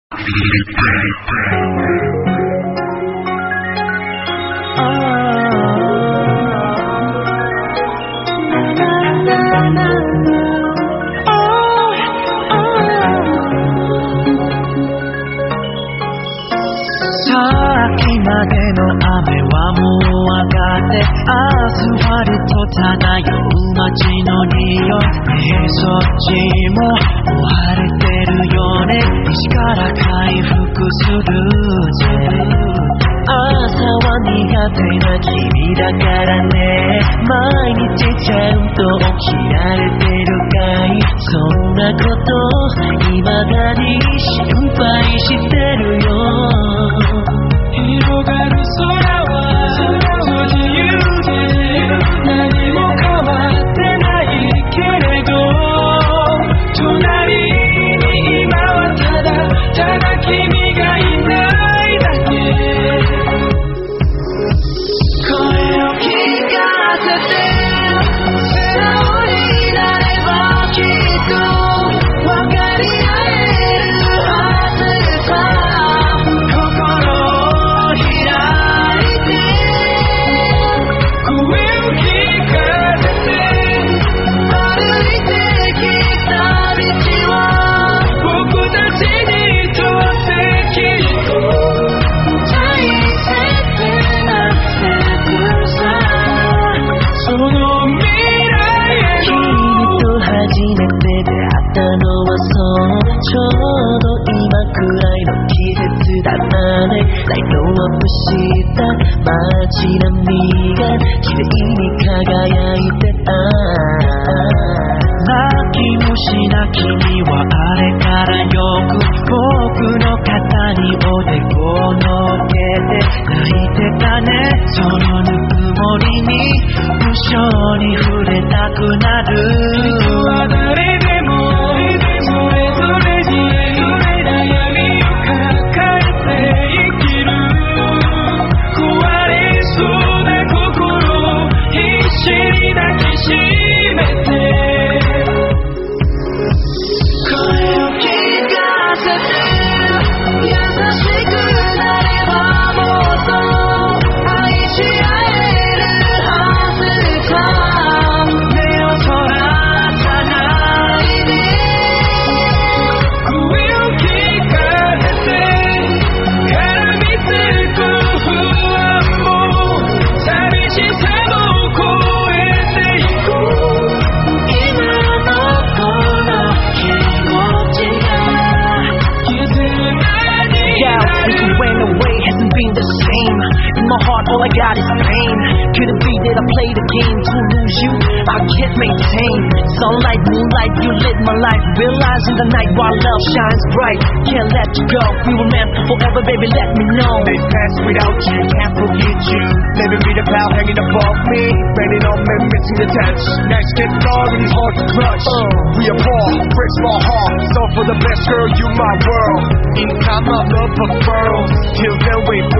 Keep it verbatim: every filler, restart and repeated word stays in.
までの雨はもう上がってアスファルト漂う街の匂いねえそっちももう晴れてるよね西から回復する朝は苦手な君だからね毎日ちゃんと起きられてるかいそんなこと未だに心配してるよ広がる空は不自由で何も変わってないけれど隣に今はただただ君がいないだけ声を聞かせて素直になればきっと分かり合えるはずさ心ちょうど今くらいの季節だったねライトアップした街並みが綺麗に輝いてた泣き虫な君はあれからよく僕の肩におでこを乗っけて泣いてたねそのぬくもりに無性に触れたくなる実は誰でもそれぞれに悩みを抱えて生きる壊れそうな心必死に抱きしめて声を聞かせて優しくなればもっと愛し合えるはずさ目をそらさないで声を聞かせて絡みつく不安も寂しさも超えていこう今のこの気持ちが絆に Yeah, since you went away hasn't been the same In my heart all I got is pain Could it be that I played a game to lose you? I can't maintain Sunlight, moonlight, you lit my life Realizing the night while love shines bright Can't let you go, we were meant for forever baby let me know They pass without you, can't forget you Living me the pal hanging above me Raining on me, missing the touch Next get started, hard to clutch uh, We are poor, breaks my heart So for the best girl, you my world In time of love of pearls Till then wait for